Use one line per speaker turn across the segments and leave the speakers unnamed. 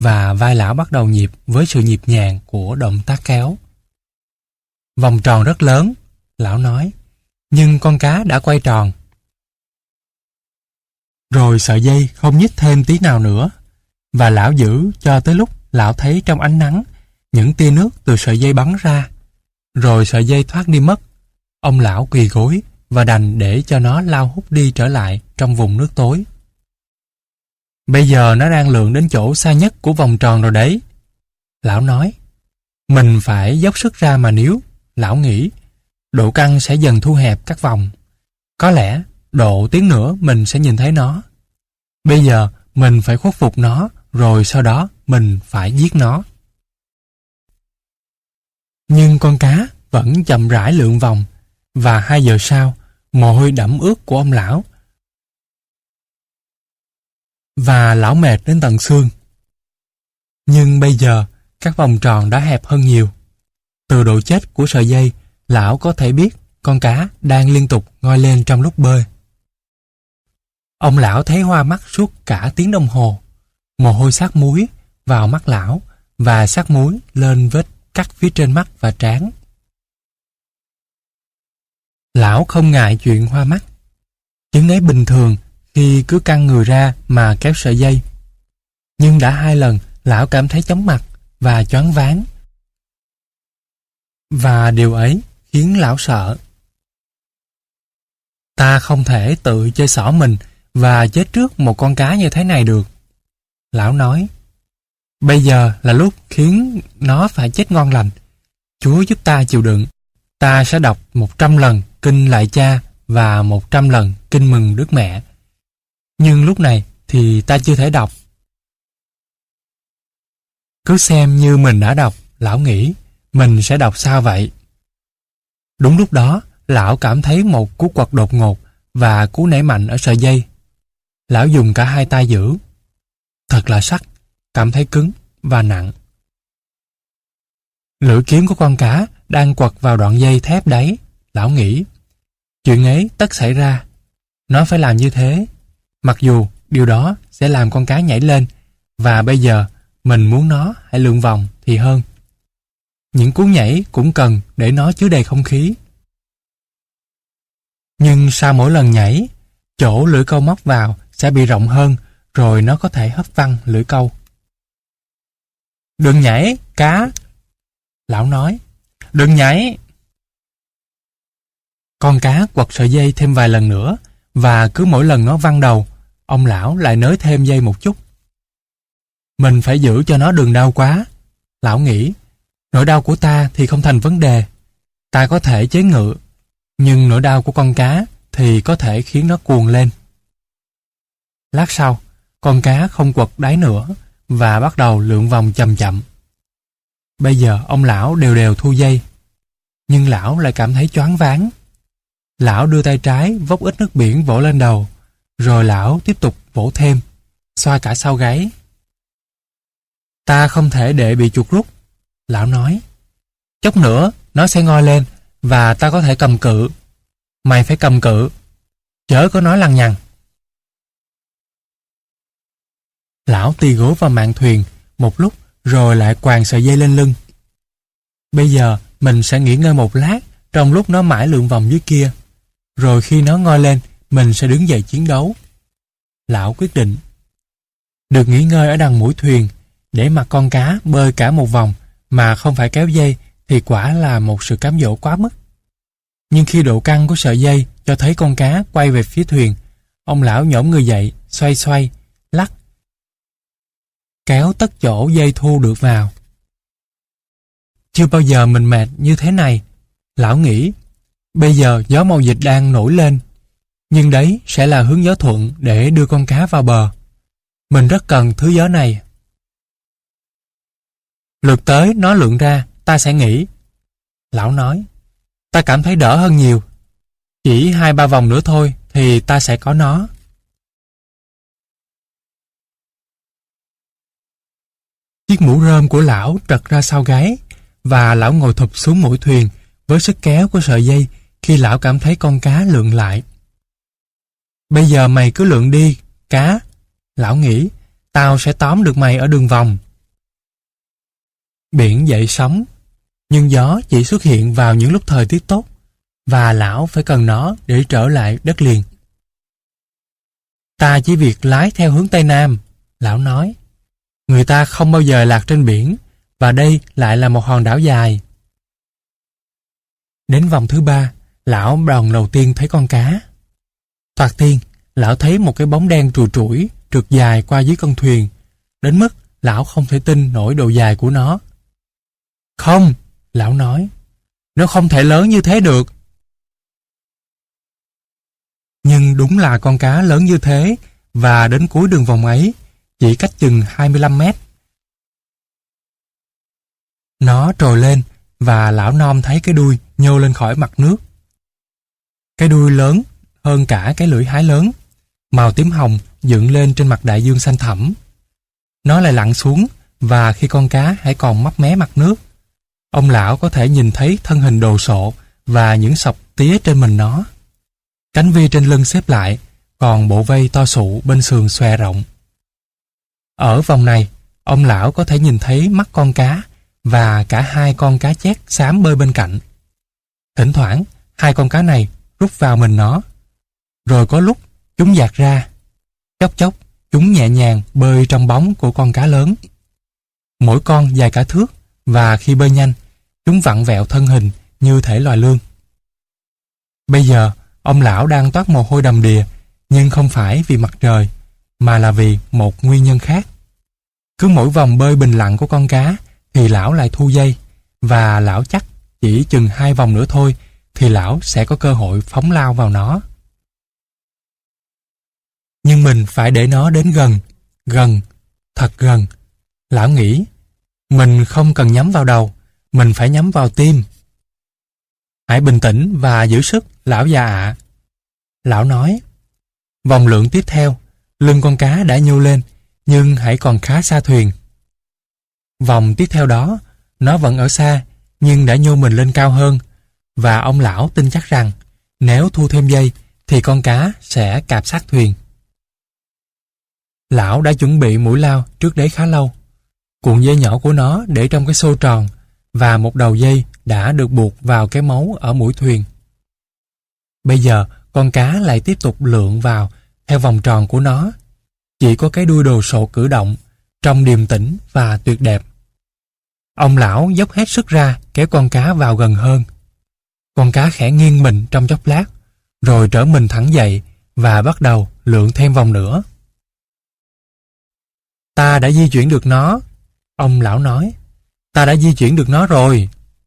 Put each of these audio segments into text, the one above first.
và vai lão bắt đầu nhịp với sự nhịp nhàng của động tác kéo. Vòng tròn rất lớn, lão nói, nhưng con cá đã quay tròn. Rồi sợi dây không nhích thêm tí nào nữa, và lão giữ cho tới lúc lão thấy trong ánh nắng những tia nước từ sợi dây bắn ra. Rồi sợi dây thoát đi mất. Ông lão quỳ gối và đành để cho nó lao hút đi trở lại trong vùng nước tối. Bây giờ nó đang lượn đến chỗ xa nhất của vòng tròn rồi đấy. Lão nói, mình phải dốc sức ra mà níu. Lão nghĩ, độ căng sẽ dần thu hẹp các vòng. Có lẽ độ tiếng nữa mình sẽ nhìn thấy nó. Bây giờ mình phải khuất phục nó, rồi sau đó mình phải giết nó. Nhưng con cá vẫn chậm rãi lượn vòng, và 2 giờ sau, mồ hôi đẫm ướt của ông lão. Và lão mệt đến tận xương. Nhưng bây giờ, các vòng tròn đã hẹp hơn nhiều. Từ độ chết của sợi dây, lão có thể biết con cá đang liên tục ngoi lên trong lúc bơi. Ông lão thấy hoa mắt suốt cả tiếng đồng hồ. Mồ hôi sát muối vào mắt lão và sát muối lên vết cắt phía trên mắt và trán. Lão không ngại chuyện hoa mắt. Chứng ấy bình thường khi cứ căng người ra mà kéo sợi dây. Nhưng đã 2 lần lão cảm thấy chóng mặt và choáng váng. Và điều ấy khiến lão sợ. Ta không thể tự chơi xỏ mình và chết trước một con cá như thế này được. Lão nói, bây giờ là lúc khiến nó phải chết ngon lành. Chúa giúp ta chịu đựng. Ta sẽ đọc 100 lần kinh lạy Cha và 100 lần kinh mừng Đức Mẹ. Nhưng lúc này thì ta chưa thể đọc. Cứ xem như mình đã đọc, lão nghĩ, mình sẽ đọc sao vậy? Đúng lúc đó, lão cảm thấy một cú quật đột ngột và cú nảy mạnh ở sợi dây. Lão dùng cả 2 tay giữ. Thật là sắc, cảm thấy cứng và nặng. Lưỡi kiếm của con cá đang quật vào đoạn dây thép đấy. Lão nghĩ, chuyện ấy tất xảy ra. Nó phải làm như thế. Mặc dù điều đó sẽ làm con cá nhảy lên, và bây giờ mình muốn nó hãy lượn vòng thì hơn. Những cú nhảy cũng cần để nó chứa đầy không khí. Nhưng sau mỗi lần nhảy, chỗ lưỡi câu móc vào sẽ bị rộng hơn, rồi nó có thể hất văng lưỡi câu. Đừng nhảy, cá! Lão nói, đừng nhảy! Con cá quật sợi dây thêm vài lần nữa, và cứ mỗi lần nó văng đầu, ông lão lại nới thêm dây một chút. Mình phải giữ cho nó đừng đau quá. Lão nghĩ, nỗi đau của ta thì không thành vấn đề. Ta có thể chế ngự, nhưng nỗi đau của con cá thì có thể khiến nó cuồng lên. Lát sau, con cá không quật đáy nữa và bắt đầu lượn vòng chậm chậm. Bây giờ ông lão đều đều thu dây, nhưng lão lại cảm thấy choáng váng. Lão đưa tay trái vốc ít nước biển vỗ lên đầu, rồi lão tiếp tục vỗ thêm, xoa cả sau gáy. Ta không thể để bị chuột rút, lão nói. Chốc nữa nó sẽ ngoi lên và ta có thể cầm cự. Mày phải cầm cự, chớ có nói lằng nhằng. Lão tì gối vào mạn thuyền một lúc rồi lại quàng sợi dây lên lưng. Bây giờ mình sẽ nghỉ ngơi một lát trong lúc nó mãi lượn vòng dưới kia. Rồi khi nó ngoi lên, mình sẽ đứng dậy chiến đấu. Lão quyết định. Được nghỉ ngơi ở đằng mũi thuyền, để mặc con cá bơi cả một vòng mà không phải kéo dây thì quả là một sự cám dỗ quá mức. Nhưng khi độ căng của sợi dây cho thấy con cá quay về phía thuyền, ông lão nhổm người dậy, xoay xoay, lắc, kéo tất chỗ dây thu được vào. Chưa bao giờ mình mệt như thế này, lão nghĩ. Bây giờ gió mậu dịch đang nổi lên, nhưng đấy sẽ là hướng gió thuận để đưa con cá vào bờ. Mình rất cần thứ gió này. Lượt tới nó lượn ra, ta sẽ nghỉ. Lão nói, ta cảm thấy đỡ hơn nhiều. Chỉ 2-3 vòng nữa thôi thì ta sẽ có nó. Chiếc mũ rơm của lão trật ra sau gáy, và lão ngồi thụp xuống mũi thuyền với sức kéo của sợi dây khi lão cảm thấy con cá lượn lại. Bây giờ mày cứ lượn đi, cá. Lão nghĩ, tao sẽ tóm được mày ở đường vòng. Biển dậy sóng, nhưng gió chỉ xuất hiện vào những lúc thời tiết tốt, và lão phải cần nó để trở lại đất liền. Ta chỉ việc lái theo hướng Tây Nam, lão nói. Người ta không bao giờ lạc trên biển, và đây lại là một hòn đảo dài. Đến vòng thứ 3, lão lần đầu tiên thấy con cá. Thoạt tiên, lão thấy một cái bóng đen trùi trũi trượt dài qua dưới con thuyền, đến mức lão không thể tin nổi độ dài của nó. Không, lão nói, nó không thể lớn như thế được. Nhưng đúng là con cá lớn như thế, và đến cuối đường vòng ấy, chỉ cách chừng 25 mét. Nó trồi lên, và lão Nom thấy cái đuôi nhô lên khỏi mặt nước. Cái đuôi lớn hơn cả cái lưỡi hái lớn, màu tím hồng dựng lên trên mặt đại dương xanh thẳm. Nó lại lặn xuống, và khi con cá hãy còn mấp mé mặt nước, ông lão có thể nhìn thấy thân hình đồ sộ và những sọc tía trên mình nó. Cánh vi trên lưng xếp lại, còn bộ vây to sụ bên sườn xòe rộng. Ở vòng này, ông lão có thể nhìn thấy mắt con cá và cả hai con cá chét xám bơi bên cạnh. Thỉnh thoảng, hai con cá này rút vào mình nó. Rồi có lúc chúng dạt ra. Chốc chốc, chúng nhẹ nhàng bơi trong bóng của con cá lớn. Mỗi con dài cả thước, và khi bơi nhanh, chúng vặn vẹo thân hình như thể loài lươn. Bây giờ, ông lão đang toát mồ hôi đầm đìa, nhưng không phải vì mặt trời, mà là vì một nguyên nhân khác. Cứ mỗi vòng bơi bình lặng của con cá, thì lão lại thu dây, và lão chắc chỉ chừng 2 vòng nữa thôi, thì lão sẽ có cơ hội phóng lao vào nó. Nhưng mình phải để nó đến gần, thật gần. Lão nghĩ, mình không cần nhắm vào đầu, mình phải nhắm vào tim. Hãy bình tĩnh và giữ sức, lão già ạ. Lão nói, vòng lượn tiếp theo, lưng con cá đã nhô lên, nhưng hãy còn khá xa thuyền. Vòng tiếp theo đó, nó vẫn ở xa, nhưng đã nhô mình lên cao hơn, và ông lão tin chắc rằng nếu thu thêm dây thì con cá sẽ cạp sát thuyền. Lão đã chuẩn bị mũi lao trước đấy khá lâu. Cuộn dây nhỏ của nó để trong cái xô tròn, và một đầu dây đã được buộc vào cái mấu ở mũi thuyền. Bây giờ con cá lại tiếp tục lượn vào theo vòng tròn của nó. Chỉ có cái đuôi đồ sộ cử động, trông điềm tĩnh và tuyệt đẹp. Ông lão dốc hết sức ra kéo con cá vào gần hơn. Con cá khẽ nghiêng mình trong chốc lát, rồi trở mình thẳng dậy và bắt đầu lượn thêm vòng nữa. Ta đã di chuyển được nó, ông lão nói. Ta đã di chuyển được nó rồi.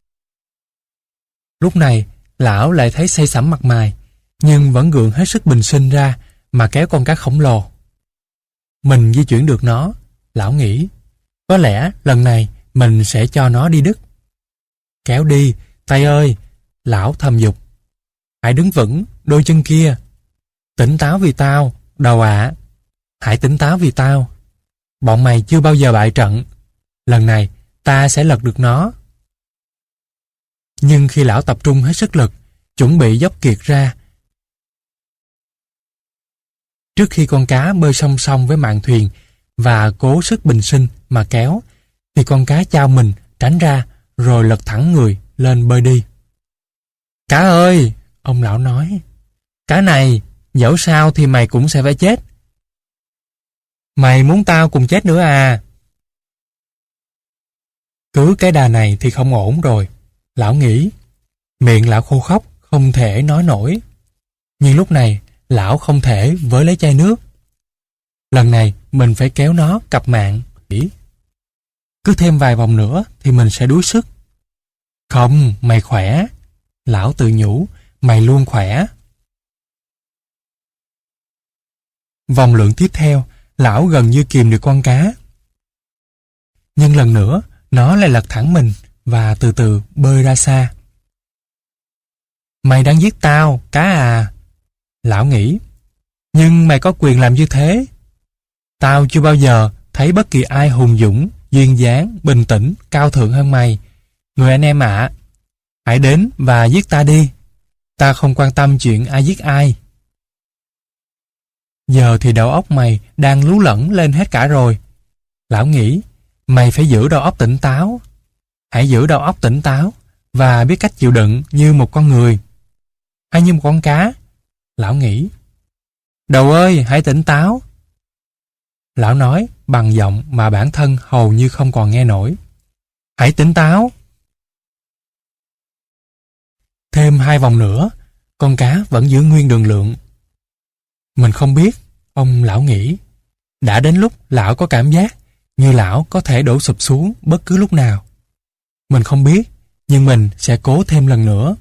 Lúc này, lão lại thấy say sẩm mặt mày, nhưng vẫn gượng hết sức bình sinh ra mà kéo con cá khổng lồ. Mình di chuyển được nó, lão nghĩ. Có lẽ lần này mình sẽ cho nó đi đứt. Kéo đi, tay ơi, lão thầm dục. Hãy đứng vững, đôi chân kia. Tỉnh táo vì tao, đầu ạ. Hãy tỉnh táo vì tao. Bọn mày chưa bao giờ bại trận. Lần này, ta sẽ lật được nó. Nhưng khi lão tập trung hết sức lực, chuẩn bị dốc kiệt ra, trước khi con cá bơi song song với mạn thuyền và cố sức bình sinh mà kéo, thì con cá chao mình tránh ra rồi lật thẳng người lên bơi đi. Cá ơi, ông lão nói, cá này, dẫu sao thì mày cũng sẽ phải chết. Mày muốn tao cùng chết nữa à? Cứ cái đà này thì không ổn rồi, lão nghĩ. Miệng lão khô khóc, không thể nói nổi. Nhưng lúc này, lão không thể với lấy chai nước. Lần này, mình phải kéo nó cặp mạng. Cứ thêm vài vòng nữa thì mình sẽ đuối sức. Không, mày khỏe. Lão tự nhủ, mày luôn khỏe. Vòng lượn tiếp theo, lão gần như kìm được con cá. Nhưng lần nữa, nó lại lật thẳng mình và từ từ bơi ra xa. Mày đang giết tao, cá à? Lão nghĩ. Nhưng mày có quyền làm như thế. Tao chưa bao giờ thấy bất kỳ ai hùng dũng, duyên dáng, bình tĩnh, cao thượng hơn mày. Người anh em ạ, hãy đến và giết ta đi. Ta không quan tâm chuyện ai giết ai. Giờ thì đầu óc mày đang lú lẫn lên hết cả rồi. Lão nghĩ, mày phải giữ đầu óc tỉnh táo. hãy giữ đầu óc tỉnh táo và biết cách chịu đựng như một con người. Hay như một con cá? Lão nghĩ. Đầu ơi, hãy tỉnh táo. Lão nói bằng giọng mà bản thân hầu như không còn nghe nổi. Hãy tỉnh táo. Thêm 2 vòng nữa, con cá vẫn giữ nguyên đường lượng. Mình không biết, ông lão nghĩ. Đã đến lúc lão có cảm giác như lão có thể đổ sụp xuống bất cứ lúc nào. Mình không biết, nhưng mình sẽ cố thêm lần nữa.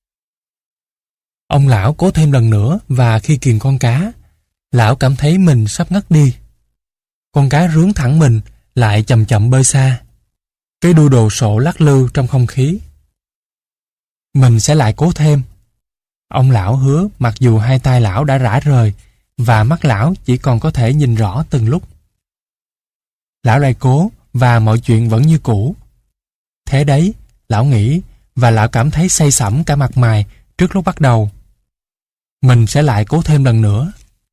Ông lão cố thêm lần nữa và khi kìm con cá, lão cảm thấy mình sắp ngất đi. Con cá rướn thẳng mình lại chậm chậm bơi xa. Cái đuôi đồ sộ lắc lư trong không khí. Mình sẽ lại cố thêm. Ông lão hứa mặc dù 2 tay lão đã rã rời và mắt lão chỉ còn có thể nhìn rõ từng lúc. Lão lại cố và mọi chuyện vẫn như cũ. Thế đấy, lão nghĩ và lão cảm thấy say sẩm cả mặt mày trước lúc bắt đầu. Mình sẽ lại cố thêm lần nữa.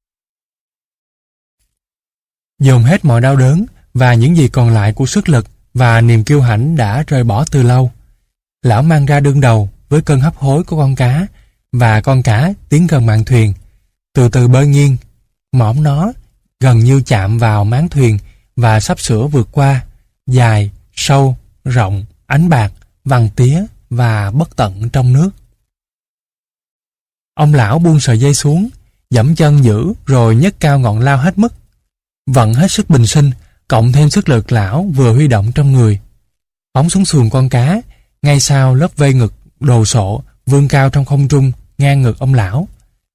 Dồn hết mọi đau đớn và những gì còn lại của sức lực và niềm kiêu hãnh đã rời bỏ từ lâu. Lão mang ra đương đầu với cơn hấp hối của con cá và con cá tiến gần mạn thuyền, từ từ bơi nghiêng. Mõm nó gần như chạm vào máng thuyền và sắp sửa vượt qua, dài, sâu, rộng, ánh bạc, vằn tía và bất tận trong nước. Ông lão buông sợi dây xuống, giẫm chân giữ rồi nhấc cao ngọn lao hết mức. Vận hết sức bình sinh, cộng thêm sức lực lão vừa huy động trong người. Phóng xuống xuồng con cá, ngay sau lớp vây ngực đồ sộ vươn cao trong không trung ngang ngực ông lão.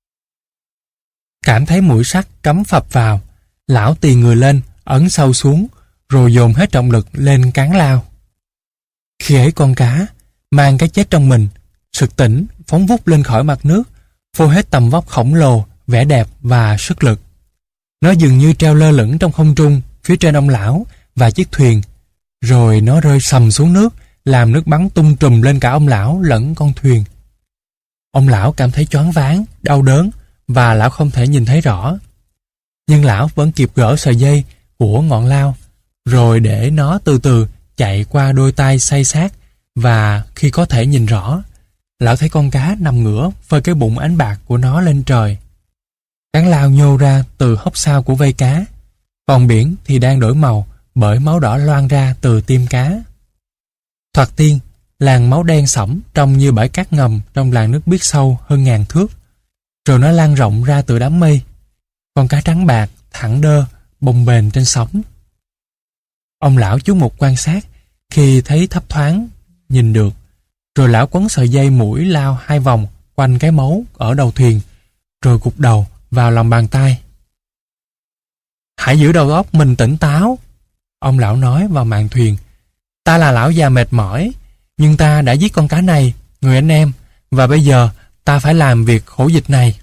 Cảm thấy mũi sắt cắm phập vào, lão tì người lên, ấn sâu xuống, rồi dồn hết trọng lực lên cán lao. Khi ấy con cá, mang cái chết trong mình, sực tỉnh, phóng vút lên khỏi mặt nước, phô hết tầm vóc khổng lồ, vẻ đẹp và sức lực. Nó dường như treo lơ lửng trong không trung, phía trên ông lão và chiếc thuyền, rồi nó rơi sầm xuống nước, làm nước bắn tung trùm lên cả ông lão lẫn con thuyền. Ông lão cảm thấy choáng váng, đau đớn và lão không thể nhìn thấy rõ. Nhưng lão vẫn kịp gỡ sợi dây của ngọn lao, rồi để nó từ từ chạy qua đôi tay say sát và khi có thể nhìn rõ, lão thấy con cá nằm ngửa phơi cái bụng ánh bạc của nó lên trời. Cán lao nhô ra từ hốc sau của vây cá, còn biển thì đang đổi màu bởi máu đỏ loang ra từ tim cá. Thoạt tiên, làn máu đen sẫm trông như bãi cát ngầm trong làn nước biếc sâu hơn 1000 thước, rồi nó lan rộng ra từ đám mây. Con cá trắng bạc, thẳng đơ, bồng bềnh trên sóng. Ông lão chú mục quan sát, khi thấy thấp thoáng, nhìn được, rồi lão quấn sợi dây mũi lao 2 vòng quanh cái mấu ở đầu thuyền, rồi gục đầu vào lòng bàn tay. Hãy giữ đầu óc mình tỉnh táo, ông lão nói vào mạn thuyền. Ta là lão già mệt mỏi, nhưng ta đã giết con cá này, người anh em, và bây giờ ta phải làm việc khổ dịch này.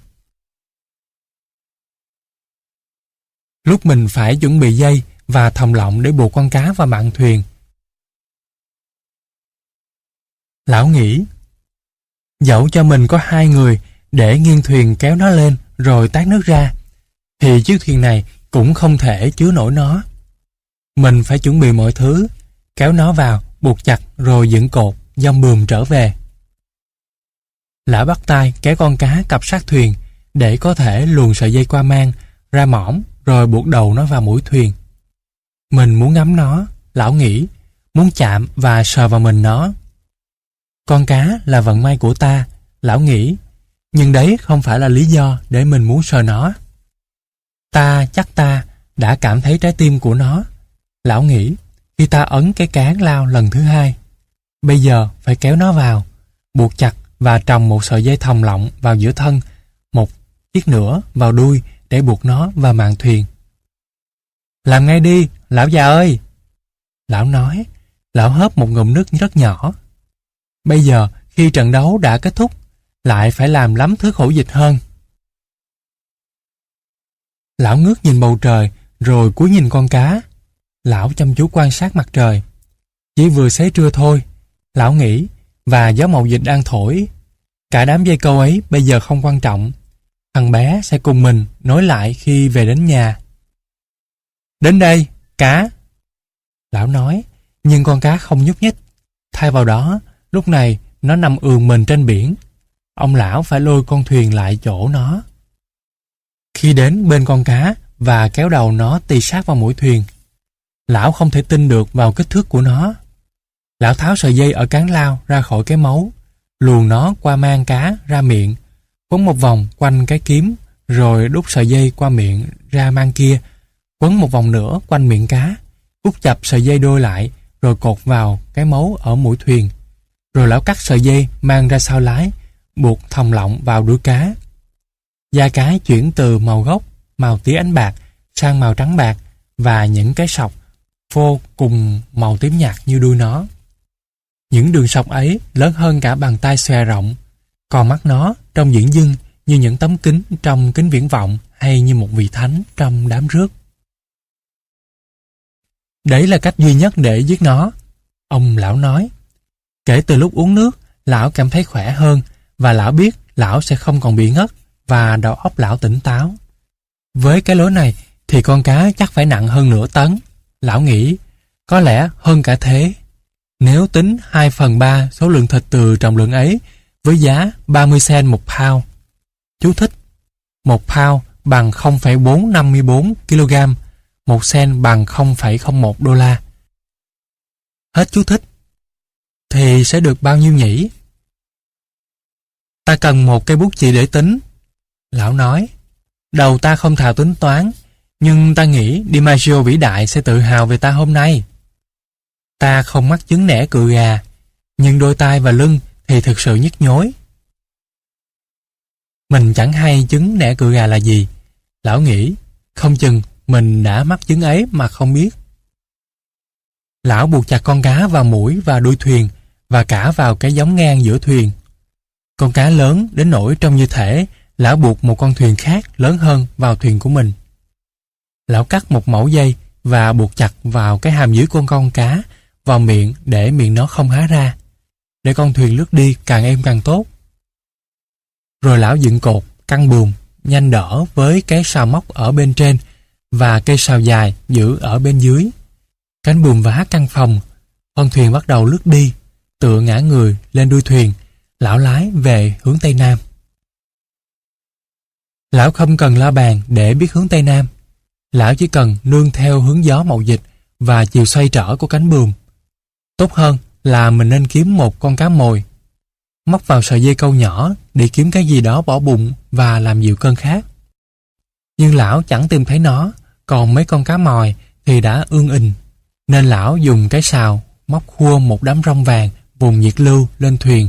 Lúc mình phải chuẩn bị dây và thòng lọng để buộc con cá vào mạn thuyền, lão nghĩ, dẫu cho mình có 2 người để nghiêng thuyền kéo nó lên rồi tát nước ra, thì chiếc thuyền này cũng không thể chứa nổi nó. Mình phải chuẩn bị mọi thứ, kéo nó vào, buộc chặt rồi dựng cột, dong buồm trở về. Lão bắt tay kéo con cá cặp sát thuyền để có thể luồn sợi dây qua mang, ra mõm rồi buộc đầu nó vào mũi thuyền. Mình muốn ngắm nó, lão nghĩ, muốn chạm và sờ vào mình nó. Con cá là vận may của ta, lão nghĩ, nhưng đấy không phải là lý do để mình muốn sờ nó. Chắc ta đã cảm thấy trái tim của nó, lão nghĩ, khi ta ấn cái cán lao lần thứ 2. Bây giờ phải kéo nó vào, buộc chặt và trồng một sợi dây thòng lọng vào giữa thân, một chiếc nữa vào đuôi để buộc nó vào mạn thuyền. Làm ngay đi, lão già ơi! Lão nói, lão hớp một ngụm nước rất nhỏ. Bây giờ, khi trận đấu đã kết thúc, lại phải làm lắm thứ khổ dịch hơn. Lão ngước nhìn bầu trời, rồi cúi nhìn con cá. Lão chăm chú quan sát mặt trời. Chỉ vừa xế trưa thôi, lão nghĩ, và gió mậu dịch đang thổi. Cả đám dây câu ấy bây giờ không quan trọng. Thằng bé sẽ cùng mình nối lại khi về đến nhà. Đến đây, cá! Lão nói, nhưng con cá không nhúc nhích. Thay vào đó, lúc này nó nằm ườn mình trên biển. Ông lão phải lôi con thuyền lại chỗ nó. Khi đến bên con cá và kéo đầu nó tì sát vào mũi thuyền, lão không thể tin được vào kích thước của nó. Lão tháo sợi dây ở cán lao ra khỏi cái mấu, luồn nó qua mang cá ra miệng, quấn một vòng quanh cái kiếm, rồi đút sợi dây qua miệng ra mang kia, quấn một vòng nữa quanh miệng cá, út chập sợi dây đôi lại, rồi cột vào cái mấu ở mũi thuyền. Rồi lão cắt sợi dây mang ra sau lái, buộc thòng lọng vào đuôi cá. Da cá chuyển từ màu gốc, màu tía ánh bạc sang màu trắng bạc, và những cái sọc phô cùng màu tím nhạt như đuôi nó. Những đường sọc ấy lớn hơn cả bàn tay xòe rộng, còn mắt nó trông dửng dưng như những tấm kính trong kính viễn vọng, hay như một vị thánh trong đám rước. Đấy là cách duy nhất để giết nó, ông lão nói. Kể từ lúc uống nước, lão cảm thấy khỏe hơn, và lão biết lão sẽ không còn bị ngất, và đầu óc lão tỉnh táo. Với cái lối này thì con cá chắc phải nặng hơn nửa tấn. Lão nghĩ, có lẽ hơn cả thế. Nếu tính 2/3 số lượng thịt từ trọng lượng ấy với giá 30 cent một pound. Chú thích: một pound bằng 0,454 kg, 1 cent bằng 0,01 đô la. Hết chú thích. Thì sẽ được bao nhiêu nhỉ? Ta cần một cây bút chì để tính, lão nói. Đầu ta không thạo tính toán, nhưng ta nghĩ DiMaggio vĩ đại sẽ tự hào về ta hôm nay. Ta không mắc chứng nẻ cựa gà, nhưng đôi tai và lưng thì thực sự nhức nhối. Mình chẳng hay chứng nẻ cựa gà là gì. Lão nghĩ, không chừng mình đã mắc chứng ấy mà không biết. Lão buộc chặt con cá vào mũi và đuôi thuyền, và cả vào cái gióng ngang giữa thuyền. Con cá lớn đến nỗi trông như thể lão buộc một con thuyền khác lớn hơn vào thuyền của mình. Lão cắt một mẩu dây và buộc chặt vào cái hàm dưới con cá, vào miệng để miệng nó không há ra, để con thuyền lướt đi càng êm càng tốt. Rồi lão dựng cột, căng buồm, nhanh đỡ với cái sào móc ở bên trên và cây sào dài giữ ở bên dưới. Cánh buồm vá căng phòng, con thuyền bắt đầu lướt đi, tựa ngã người lên đuôi thuyền. Lão lái về hướng Tây Nam. Lão không cần la bàn để biết hướng Tây Nam. Lão chỉ cần nương theo hướng gió mậu dịch và chiều xoay trở của cánh buồm. Tốt hơn là mình nên kiếm một con cá mồi, móc vào sợi dây câu nhỏ để kiếm cái gì đó bỏ bụng và làm dịu cơn khát. Nhưng lão chẳng tìm thấy nó, còn mấy con cá mòi thì đã ương ình, nên lão dùng cái sào móc khua một đám rong vàng vùng nhiệt lưu lên thuyền.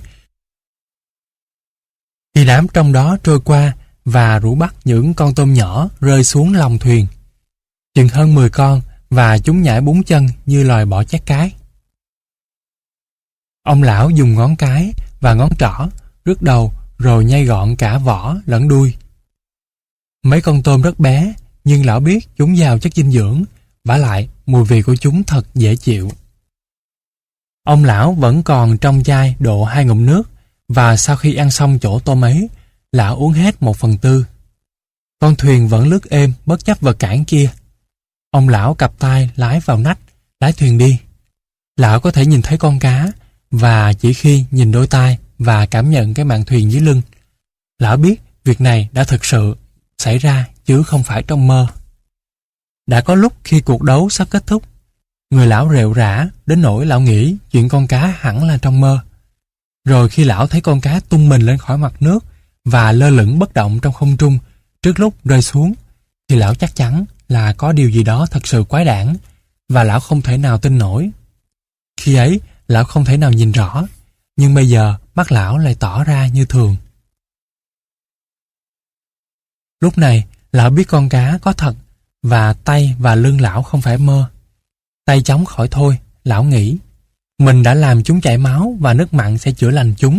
Khi đám trong đó trôi qua và rủ bắt những con tôm nhỏ rơi xuống lòng thuyền, chừng hơn 10 con, và chúng nhảy 4 chân như loài bọ chét cái. Ông lão dùng ngón cái và ngón trỏ rước đầu, rồi nhai gọn cả vỏ lẫn đuôi. Mấy con tôm rất bé, nhưng lão biết chúng giàu chất dinh dưỡng, vả lại mùi vị của chúng thật dễ chịu. Ông lão vẫn còn trong chai độ 2 ngụm nước, và sau khi ăn xong chỗ tôm ấy, lão uống hết 1/4. Con thuyền vẫn lướt êm bất chấp vật cản kia. Ông lão cặp tay lái vào nách, lái thuyền đi. Lão có thể nhìn thấy con cá, và chỉ khi nhìn đôi tai và cảm nhận cái mạn thuyền dưới lưng, lão biết việc này đã thực sự xảy ra chứ không phải trong mơ. Đã có lúc khi cuộc đấu sắp kết thúc, người lão rệu rã đến nỗi lão nghĩ chuyện con cá hẳn là trong mơ. Rồi khi lão thấy con cá tung mình lên khỏi mặt nước và lơ lửng bất động trong không trung trước lúc rơi xuống, thì lão chắc chắn là có điều gì đó thật sự quái đản, và lão không thể nào tin nổi. Khi ấy, lão không thể nào nhìn rõ, nhưng bây giờ mắt lão lại tỏ ra như thường. Lúc này, lão biết con cá có thật, và tay và lưng lão không phải mơ. Tay chóng khỏi thôi, lão nghĩ. Mình đã làm chúng chảy máu và nước mặn sẽ chữa lành chúng.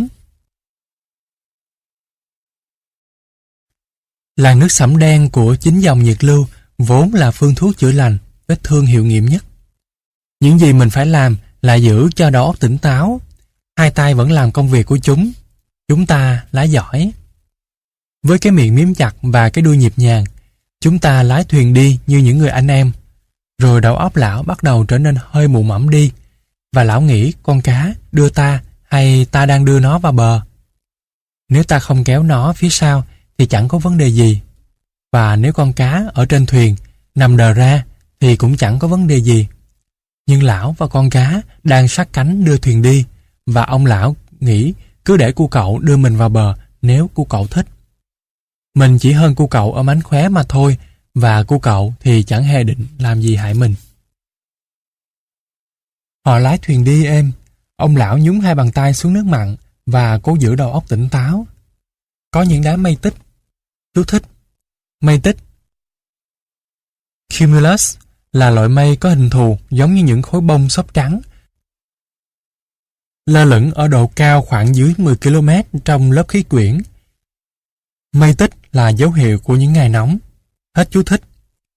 Làn nước sẫm đen của chính dòng nhiệt lưu vốn là phương thuốc chữa lành, vết thương hiệu nghiệm nhất. Những gì mình phải làm là giữ cho đầu óc tỉnh táo. Hai tay vẫn làm công việc của chúng. Chúng ta lái giỏi. Với cái miệng miếm chặt và cái đuôi nhịp nhàng, chúng ta lái thuyền đi như những người anh em. Rồi đầu óc lão bắt đầu trở nên hơi mụ mẫm đi, và lão nghĩ con cá đưa ta hay ta đang đưa nó vào bờ. Nếu ta không kéo nó phía sau thì chẳng có vấn đề gì. Và nếu con cá ở trên thuyền nằm đờ ra thì cũng chẳng có vấn đề gì. Nhưng lão và con cá đang sát cánh đưa thuyền đi, và ông lão nghĩ cứ để cu cậu đưa mình vào bờ nếu cu cậu thích. Mình chỉ hơn cu cậu ở mánh khóe mà thôi, và cu cậu thì chẳng hề định làm gì hại mình. Họ lái thuyền đi êm. Ông lão nhúng hai bàn tay xuống nước mặn và cố giữ đầu óc tỉnh táo. Có những đám mây tích. Chú thích: mây tích Cumulus là loại mây có hình thù giống như những khối bông xốp trắng, lơ lửng ở độ cao khoảng dưới 10 km trong lớp khí quyển. Mây tích là dấu hiệu của những ngày nóng. Hết chú thích.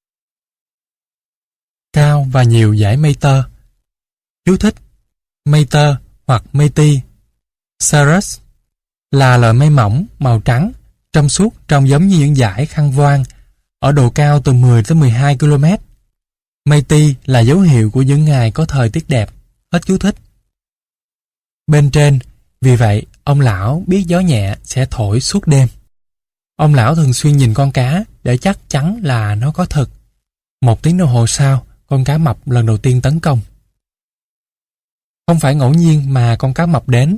Cao và nhiều dải mây tơ. Chú thích: mây tơ hoặc mây ti cirrus là loại mây mỏng màu trắng, trong suốt trông giống như những dải khăn voan, ở độ cao từ 10 tới 12 km. Mây ti là dấu hiệu của những ngày có thời tiết đẹp. Hết chú thích. Bên trên, vì vậy ông lão biết gió nhẹ sẽ thổi suốt đêm. Ông lão thường xuyên nhìn con cá để chắc chắn là nó có thật. 1 tiếng đồng hồ sau, con cá mập lần đầu tiên tấn công. Không phải ngẫu nhiên mà con cá mập đến.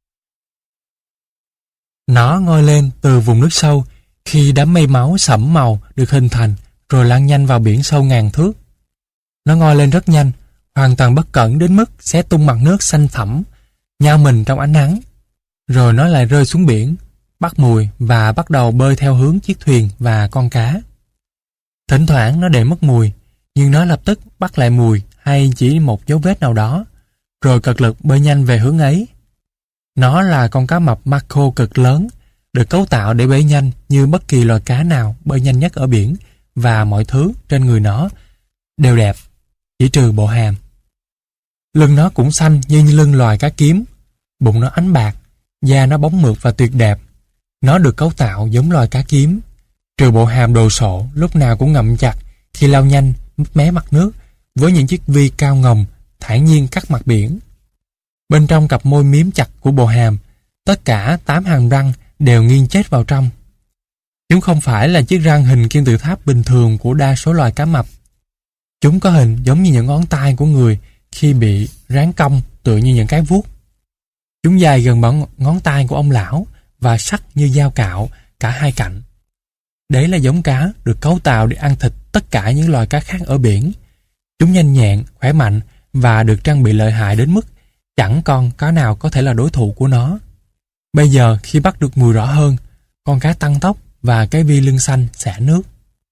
Nó ngoi lên từ vùng nước sâu khi đám mây máu sẫm màu được hình thành rồi lan nhanh vào biển sâu ngàn thước. Nó ngoi lên rất nhanh, hoàn toàn bất cẩn đến mức xé tung mặt nước xanh thẳm, nhao mình trong ánh nắng. Rồi nó lại rơi xuống biển, bắt mùi và bắt đầu bơi theo hướng chiếc thuyền và con cá. Thỉnh thoảng nó để mất mùi, nhưng nó lập tức bắt lại mùi hay chỉ một dấu vết nào đó, rồi cật lực bơi nhanh về hướng ấy. Nó là con cá mập mako cực lớn, được cấu tạo để bơi nhanh như bất kỳ loài cá nào bơi nhanh nhất ở biển, và mọi thứ trên người nó đều đẹp, chỉ trừ bộ hàm. Lưng nó cũng xanh như lưng loài cá kiếm, bụng nó ánh bạc, da nó bóng mượt và tuyệt đẹp. Nó được cấu tạo giống loài cá kiếm, trừ bộ hàm đồ sộ lúc nào cũng ngậm chặt khi lao nhanh mé mặt nước với những chiếc vi cao ngồng thản nhiên cắt mặt biển. Bên trong cặp môi miếm chặt của bộ hàm, tất cả 8 hàm răng đều nghiêng chết vào trong. Chúng không phải là chiếc răng hình kim tự tháp bình thường của đa số loài cá mập. Chúng có hình giống như những ngón tay của người khi bị ráng cong, tựa như những cái vuốt. Chúng dài gần bằng ngón tay của ông lão và sắc như dao cạo cả hai cạnh. Đấy là giống cá được cấu tạo để ăn thịt tất cả những loài cá khác ở biển. Chúng nhanh nhẹn, khỏe mạnh và được trang bị lợi hại đến mức chẳng con cá nào có thể là đối thủ của nó. Bây giờ khi bắt được mùi rõ hơn, con cá tăng tốc và cái vi lưng xanh xả nước.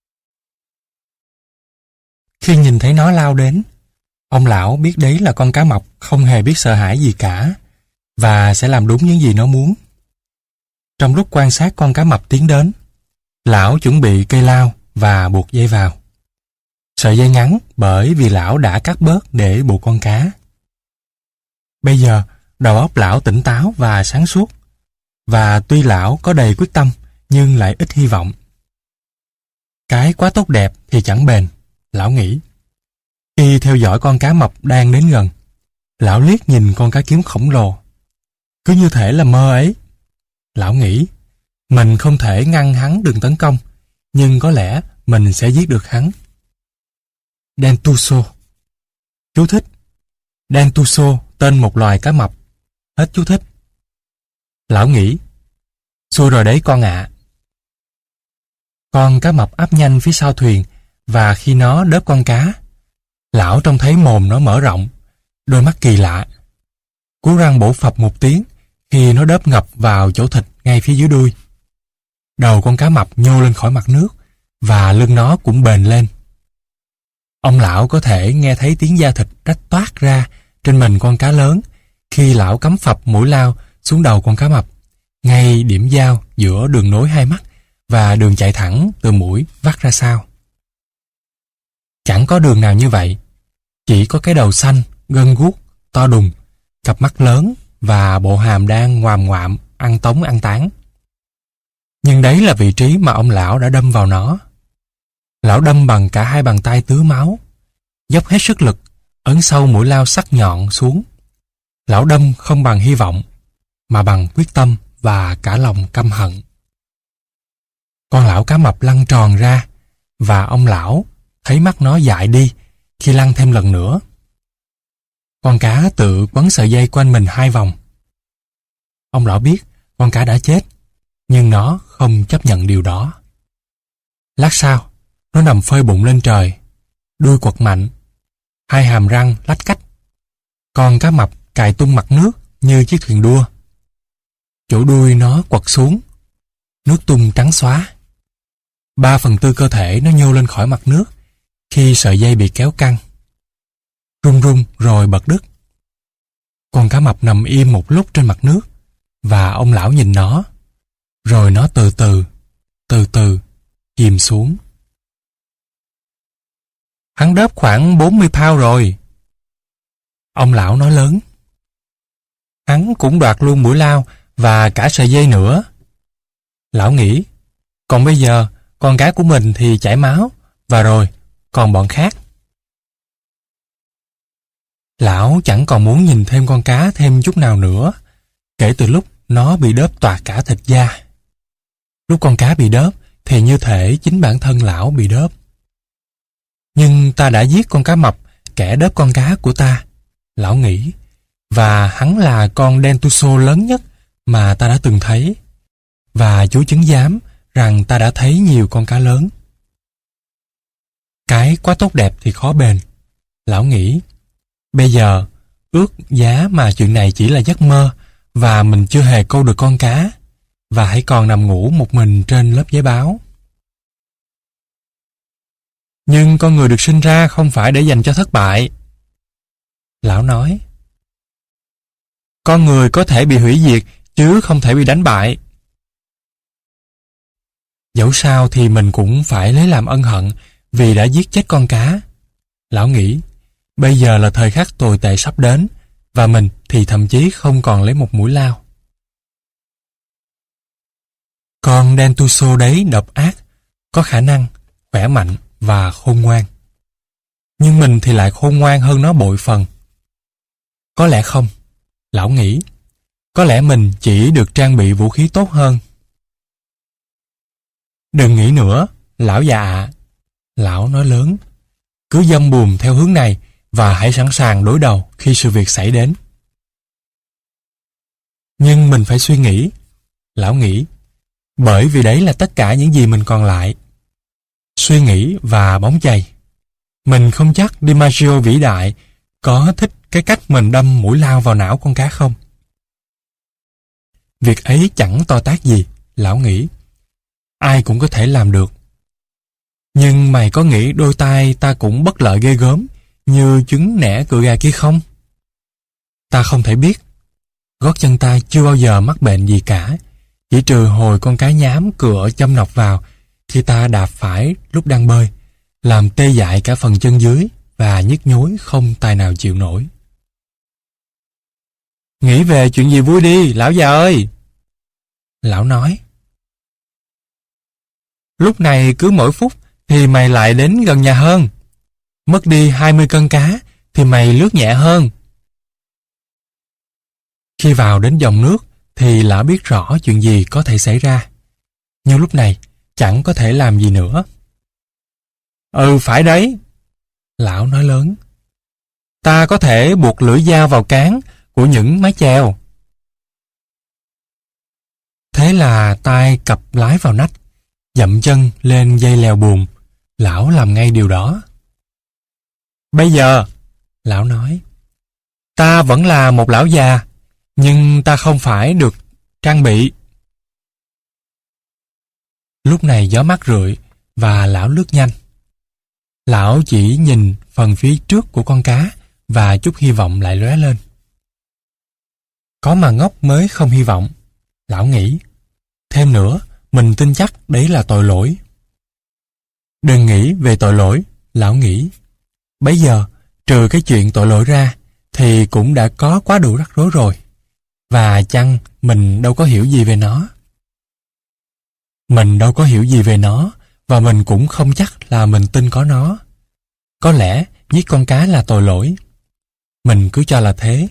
Khi nhìn thấy nó lao đến, ông lão biết đấy là con cá mập không hề biết sợ hãi gì cả và sẽ làm đúng những gì nó muốn. Trong lúc quan sát con cá mập tiến đến, lão chuẩn bị cây lao và buộc dây vào. Sợi dây ngắn bởi vì lão đã cắt bớt để buộc con cá. Bây giờ, đầu óc lão tỉnh táo và sáng suốt, và tuy lão có đầy quyết tâm nhưng lại ít hy vọng. Cái quá tốt đẹp thì chẳng bền, lão nghĩ. Khi theo dõi con cá mập đang đến gần, lão liếc nhìn con cá kiếm khổng lồ. Cứ như thể là mơ ấy. Lão nghĩ, mình không thể ngăn hắn đường tấn công, nhưng có lẽ mình sẽ giết được hắn. Dentuso. Chú thích: Dentuso tên một loài cá mập. Hết chú thích. Lão nghĩ, xui rồi đấy con ạ. Con cá mập áp nhanh phía sau thuyền, và khi nó đớp con cá, lão trông thấy mồm nó mở rộng, đôi mắt kỳ lạ. Cú răng bổ phập một tiếng khi nó đớp ngập vào chỗ thịt ngay phía dưới đuôi. Đầu con cá mập nhô lên khỏi mặt nước, và lưng nó cũng bền lên. Ông lão có thể nghe thấy tiếng da thịt rách toát ra trên mình con cá lớn khi lão cắm phập mũi lao xuống đầu con cá mập, ngay điểm giao giữa đường nối hai mắt và đường chạy thẳng từ mũi vắt ra sau. Chẳng có đường nào như vậy, chỉ có cái đầu xanh, gân guốc, to đùng, cặp mắt lớn và bộ hàm đang ngoàm ngoạm, ăn tống ăn tán. Nhưng đấy là vị trí mà ông lão đã đâm vào nó. Lão đâm bằng cả hai bàn tay tứa máu, dốc hết sức lực, ấn sâu mũi lao sắc nhọn xuống Lão đâm không bằng hy vọng, mà bằng quyết tâm và cả lòng căm hận. Con lão cá mập lăn tròn ra, và ông lão thấy mắt nó dại đi khi lăn thêm lần nữa. Con cá tự quấn sợi dây quanh mình 2 vòng. Ông lão biết con cá đã chết, nhưng nó không chấp nhận điều đó. Lát sau, nó nằm phơi bụng lên trời, đuôi quật mạnh, 2 hàm răng lách cách. Con cá mập cài tung mặt nước như chiếc thuyền đua. Chỗ đuôi nó quật xuống, nước tung trắng xóa. 3/4 cơ thể nó nhô lên khỏi mặt nước khi sợi dây bị kéo căng. Rung rung rồi bật đứt. Con cá mập nằm im một lúc trên mặt nước, và ông lão nhìn nó, rồi nó từ từ chìm xuống. Hắn đớp khoảng 40 pound rồi. Ông lão nói lớn. Hắn cũng đoạt luôn mũi lao và cả sợi dây nữa. Lão nghĩ, còn bây giờ con cá của mình thì chảy máu, và rồi còn bọn khác. Lão chẳng còn muốn nhìn thêm con cá thêm chút nào nữa, kể từ lúc nó bị đớp toạc cả thịt da. Lúc con cá bị đớp thì như thể chính bản thân lão bị đớp. Nhưng ta đã giết con cá mập, kẻ đớp con cá của ta, lão nghĩ, và hắn là con Dentuso lớn nhất mà ta đã từng thấy, và chú chứng giám rằng ta đã thấy nhiều con cá lớn. Cái quá tốt đẹp thì khó bền, lão nghĩ. Bây giờ, ước giá mà chuyện này chỉ là giấc mơ, và mình chưa hề câu được con cá, và hãy còn nằm ngủ một mình trên lớp giấy báo. Nhưng con người được sinh ra không phải để dành cho thất bại. Lão nói. Con người có thể bị hủy diệt, chứ không thể bị đánh bại. Dẫu sao thì mình cũng phải lấy làm ân hận vì đã giết chết con cá. Lão nghĩ, bây giờ là thời khắc tồi tệ sắp đến, và mình thì thậm chí không còn lấy một mũi lao. Con Dentuso đấy độc ác, có khả năng, khỏe mạnh và khôn ngoan. Nhưng mình thì lại khôn ngoan hơn nó bội phần. Có lẽ không, lão nghĩ. Có lẽ mình chỉ được trang bị vũ khí tốt hơn. Đừng nghĩ nữa, lão già ạ. Lão nói lớn. Cứ dâm bùm theo hướng này và hãy sẵn sàng đối đầu khi sự việc xảy đến. Nhưng mình phải suy nghĩ, lão nghĩ, bởi vì đấy là tất cả những gì mình còn lại. Suy nghĩ và bóng chày. Mình không chắc DiMaggio vĩ đại có thích cái cách mình đâm mũi lao vào não con cá không. Việc ấy chẳng to tát gì, lão nghĩ. Ai cũng có thể làm được. Nhưng mày có nghĩ đôi tay ta cũng bất lợi ghê gớm như trứng nẻ cựa gà kia không? Ta không thể biết. Gót chân ta chưa bao giờ mắc bệnh gì cả, chỉ trừ hồi con cá nhám cựa châm nọc vào khi ta đạp phải lúc đang bơi, làm tê dại cả phần chân dưới và nhức nhối không tài nào chịu nổi. Nghĩ về chuyện gì vui đi, lão già ơi! Lão nói. Lúc này cứ mỗi phút thì mày lại đến gần nhà hơn. Mất đi 20 cân cá thì mày lướt nhẹ hơn. Khi vào đến dòng nước thì lão biết rõ chuyện gì có thể xảy ra. Nhưng lúc này chẳng có thể làm gì nữa. Ừ, phải đấy. Lão nói lớn. Ta có thể buộc lưỡi dao vào cán của những mái chèo. Thế là tay cặp lái vào nách, dậm chân lên dây lèo buồm. Lão làm ngay điều đó. Bây giờ, lão nói, ta vẫn là một lão già, nhưng ta không phải được trang bị. Lúc này gió mát rượi và lão lướt nhanh. Lão chỉ nhìn phần phía trước của con cá và chút hy vọng lại lóe lên. Có mà ngốc mới không hy vọng, lão nghĩ. Thêm nữa, mình tin chắc đấy là tội lỗi. Đừng nghĩ về tội lỗi, lão nghĩ. Bấy giờ, trừ cái chuyện tội lỗi ra, thì cũng đã có quá đủ rắc rối rồi. Và chăng mình đâu có hiểu gì về nó. Mình đâu có hiểu gì về nó, và mình cũng không chắc là mình tin có nó. Có lẽ giết con cá là tội lỗi. Mình cứ cho là thế.